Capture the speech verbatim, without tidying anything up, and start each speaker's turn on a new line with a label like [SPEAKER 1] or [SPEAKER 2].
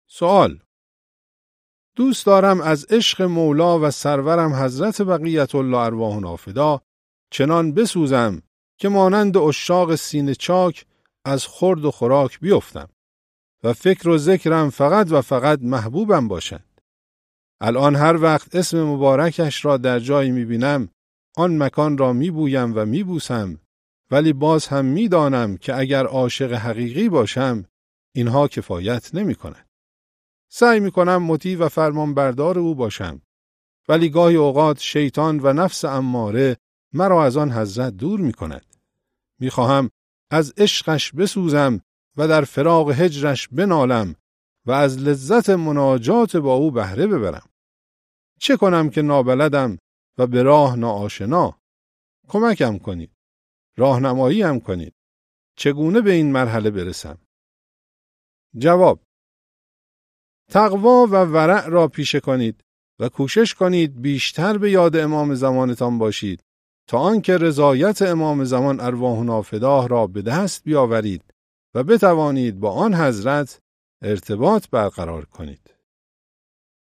[SPEAKER 1] سوال: دوست دارم از عشق مولا و سرورم حضرت بقیت الله ارواحنا فدا چنان بسوزم که مانند عشاق سینه چاک از خورد و خوراک بیفتم و فکر و ذکرم فقط و فقط محبوبم باشد. الان هر وقت اسم مبارکش را در جایی میبینم آن مکان را میبویم و میبوسم، ولی باز هم میدانم که اگر عاشق حقیقی باشم اینها کفایت نمی کند. سعی میکنم مطیع و فرمان بردار او باشم، ولی گاهی اوقات شیطان و نفس اماره مرا از آن حضرت دور میکند. میخواهم از عشقش بسوزم و در فراق هجرش بنالم و از لذت مناجات با او بهره ببرم. چه کنم که نابلدم و به راه ناآشنا؟ کمکم کنید. راهنمایی هم کنید. چگونه به این مرحله برسم؟ جواب: تقوا و ورع را پیشه کنید و کوشش کنید بیشتر به یاد امام زمانتان باشید تا آنکه رضایت امام زمان ارواحنا فداه را به دست بیاورید و بتوانید با آن حضرت ارتباط برقرار کنید.